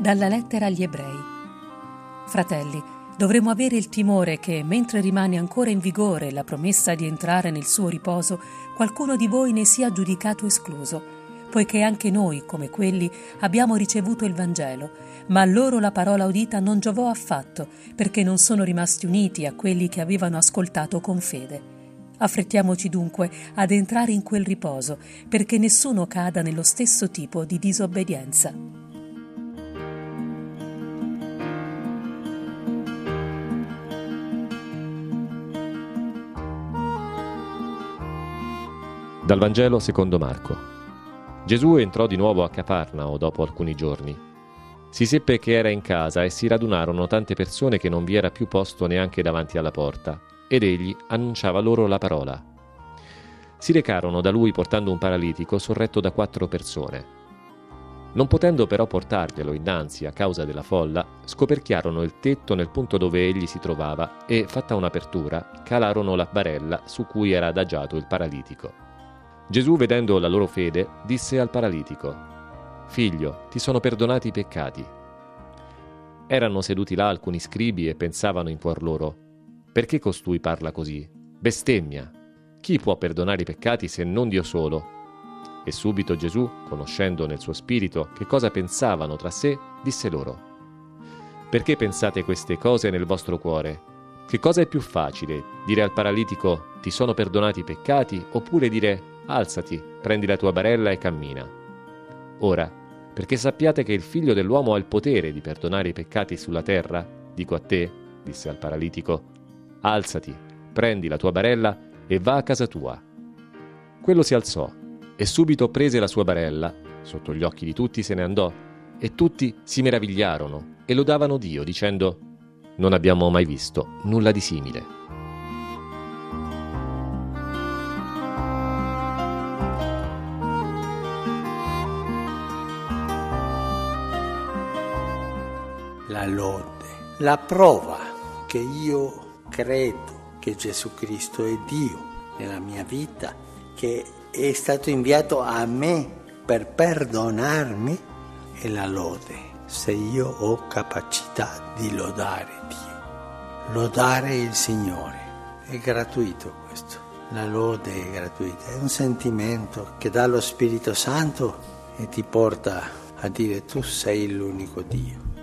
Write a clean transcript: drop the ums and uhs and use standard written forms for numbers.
Dalla lettera agli Ebrei. Fratelli, dovremmo avere il timore che, mentre rimane ancora in vigore la promessa di entrare nel suo riposo, qualcuno di voi ne sia giudicato escluso, poiché anche noi, come quelli, abbiamo ricevuto il Vangelo, ma a loro la parola udita non giovò affatto, perché non sono rimasti uniti a quelli che avevano ascoltato con fede. Affrettiamoci dunque ad entrare in quel riposo, perché nessuno cada nello stesso tipo di disobbedienza. Dal Vangelo secondo Marco. Gesù entrò di nuovo a Cafarnao dopo alcuni giorni. Si seppe che era in casa e si radunarono tante persone che non vi era più posto neanche davanti alla porta, ed egli annunciava loro la parola. Si recarono da lui portando un paralitico sorretto da 4 persone. Non potendo però portarglielo innanzi a causa della folla, scoperchiarono il tetto nel punto dove egli si trovava e, fatta un'apertura, calarono la barella su cui era adagiato il paralitico. Gesù, vedendo la loro fede, disse al paralitico: «Figlio, ti sono perdonati i peccati». Erano seduti là alcuni scribi e pensavano in cuor loro: «Perché costui parla così? Bestemmia! Chi può perdonare i peccati se non Dio solo?» E subito Gesù, conoscendo nel suo spirito che cosa pensavano tra sé, disse loro: «Perché pensate queste cose nel vostro cuore? Che cosa è più facile, dire al paralitico: ti sono perdonati i peccati, oppure dire: alzati, prendi la tua barella e cammina? Ora, perché sappiate che il Figlio dell'uomo ha il potere di perdonare i peccati sulla terra, dico a te», disse al paralitico, «alzati, prendi la tua barella e va a casa tua». Quello si alzò e subito prese la sua barella, sotto gli occhi di tutti se ne andò, e tutti si meravigliarono e lodavano Dio, dicendo: «Non abbiamo mai visto nulla di simile». La lode, la prova che io credo che Gesù Cristo è Dio nella mia vita, che è stato inviato a me per perdonarmi, è la lode. Se io ho capacità di lodare Dio, lodare il Signore, è gratuito questo. La lode è gratuita, è un sentimento che dà lo Spirito Santo e ti porta a dire: tu sei l'unico Dio.